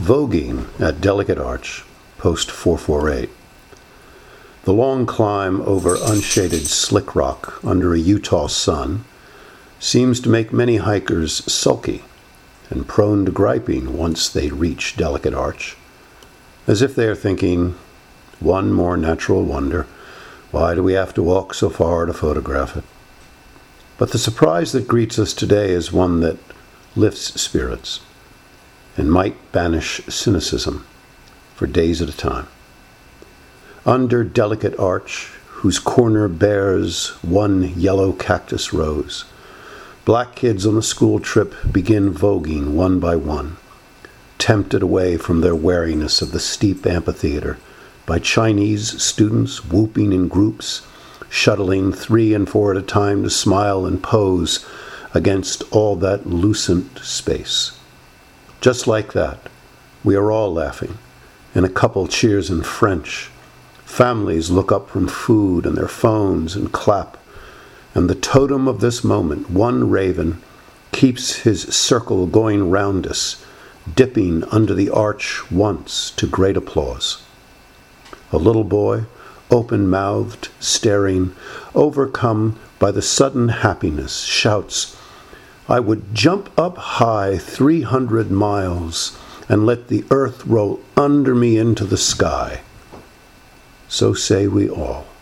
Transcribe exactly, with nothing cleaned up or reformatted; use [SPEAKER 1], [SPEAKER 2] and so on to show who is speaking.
[SPEAKER 1] voguing at Delicate Arch, post four forty-eight. The long climb over unshaded slick rock under a Utah sun seems to make many hikers sulky and prone to griping once they reach Delicate Arch, as if they are thinking, one more natural wonder, why do we have to walk so far to photograph it? But the surprise that greets us today is one that lifts spirits and might banish cynicism for days at a time. Under Delicate Arch, whose corner bears one yellow cactus rose, black kids on a school trip begin voguing one by one, tempted away from their wariness of the steep amphitheater by Chinese students whooping in groups, shuttling three and four at a time to smile and pose against all that lucent space. Just like that, we are all laughing, and a couple cheers in French. Families look up from food and their phones and clap, and the totem of this moment, one raven, keeps his circle going round us, dipping under the arch once to great applause. A little boy, open-mouthed, staring, overcome by the sudden happiness, shouts, "I would jump up high three hundred miles and let the earth roll under me into the sky." So say we all.